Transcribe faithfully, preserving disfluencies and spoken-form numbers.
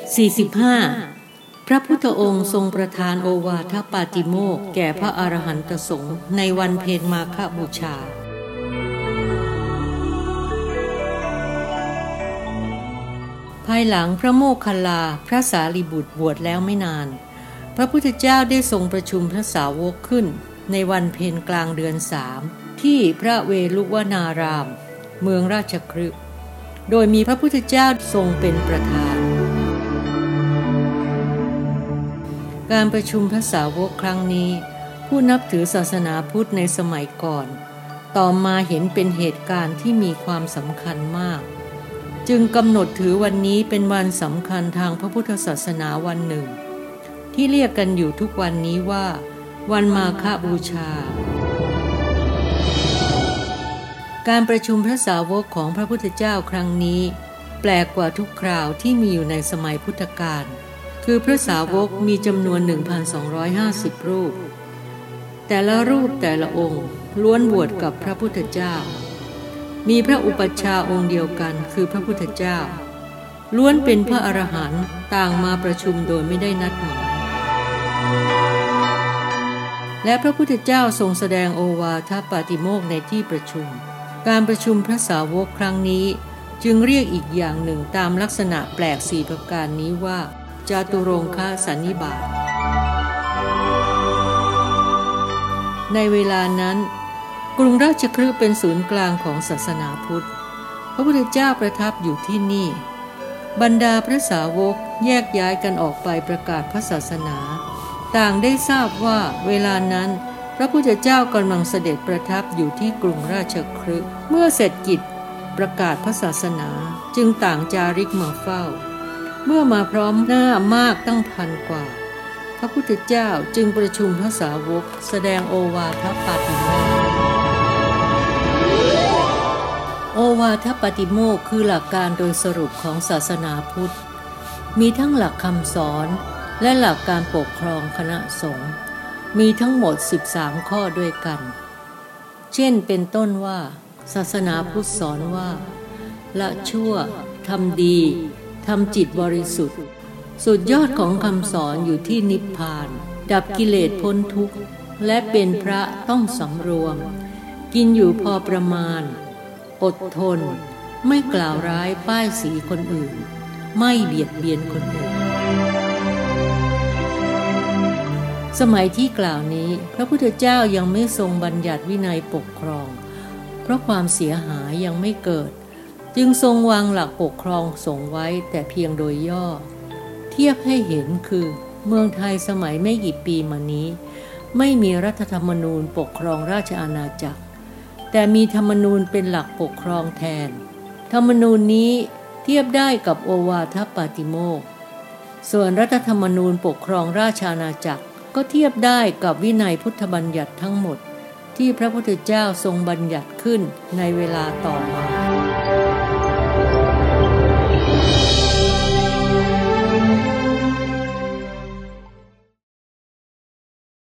สี่สิบห้าพระพุทธองค์ทรงประทานโอวาทปาติโมกข์แก่พระอรหันตสงฆ์ในวันเพ็ญมาฆบูชาภายหลังพระโมคคัลลาพระสารีบุตรบวชแล้วไม่นานพระพุทธเจ้าได้ทรงประชุมพระสาวกขึ้นในวันเพ็ญกลางเดือนสามที่พระเวฬุวนารามเมืองราชคฤห์โดยมีพระพุทธเจ้าทรงเป็นประธานการประชุมพระสาวกครั้งนี้ผู้นับถือศาสนาพุทธในสมัยก่อนต่อมาเห็นเป็นเหตุการณ์ที่มีความสำคัญมากจึงกำหนดถือวันนี้เป็นวันสำคัญทางพระพุทธศาสนาวันหนึ่งที่เรียกกันอยู่ทุกวันนี้ว่าวันมาฆบูชาการประชุมพระสาวกของพระพุทธเจ้าครั้งนี้แปลกกว่าทุกคราวที่มีอยู่ในสมัยพุทธกาลคือพระสาวกมีจำนวน หนึ่งพันสองร้อยห้าสิบ รูปแต่ละรูปแต่ละองค์ล้วนบวชกับพระพุทธเจ้ามีพระอุปัชฌาย์องค์เดียวกันคือพระพุทธเจ้าล้วนเป็นพระอรหันต์ต่างมาประชุมโดยไม่ได้นัดหมายและพระพุทธเจ้าทรงแสดงโอวาทปาติโมกข์ในที่ประชุมการประชุมพระสาวกครั้งนี้จึงเรียกอีกอย่างหนึ่งตามลักษณะแปลกสี่ประการนี้ว่าจาตุรงคสันนิบาตในเวลานั้นกรุงราชคฤห์เป็นศูนย์กลางของศาสนาพุทธพระพุทธเจ้าประทับอยู่ที่นี่บรรดาพระสาวกแยกย้ายกันออกไปประกาศพระศาสนาต่างได้ทราบว่าเวลานั้นพระพุทธเจ้ากำลังเสด็จประทับอยู่ที่กรุงราชคฤห์เมื่อเสร็จกิจประกาศพระศาสนาจึงต่างจาริกมาเฝ้าเมื่อมาพร้อมหน้ามากตั้งพันกว่าพระพุทธเจ้าจึงประชุมพระสาวกแสดงโอวาทปาติโมกข์โอวาทปาติโมกข์คือหลักการโดยสรุปของศาสนาพุทธมีทั้งหลักคำสอนและหลักการปกครองคณะสงฆ์มีทั้งหมดสิบสามข้อด้วยกันเช่นเป็นต้นว่าศาสนาพุทธสอนว่าละชั่วทำดีทำจิตบริสุทธิ์สุดยอดของคำสอนอยู่ที่นิพพานดับกิเลสพ้นทุกข์และเป็นพระต้องสำรวมกินอยู่พอประมาณอดทนไม่กล่าวร้ายป้ายสีคนอื่นไม่เบียดเบียนคนอื่นสมัยที่กล่าวนี้พระพุทธเจ้ายังไม่ทรงบัญญัติวินัยปกครองเพราะความเสียหายยังไม่เกิดจึงทรงวางหลักปกครองสงฆ์ไว้แต่เพียงโดยย่อเทียบให้เห็นคือเมืองไทยสมัยไม่กี่ปีมานี้ไม่มีรัฐธรรมนูญปกครองราชอาณาจักรแต่มีธรรมนูญเป็นหลักปกครองแทนธรรมนูญนี้เทียบได้กับโอวาทปาติโมกข์ส่วนรัฐธรรมนูญปกครองราชอาณาจักรก็เทียบได้กับวินัยพุทธบัญญัติทั้งหมดที่พระพุทธเจ้าทรงบัญญัติขึ้นในเวลาต่อมา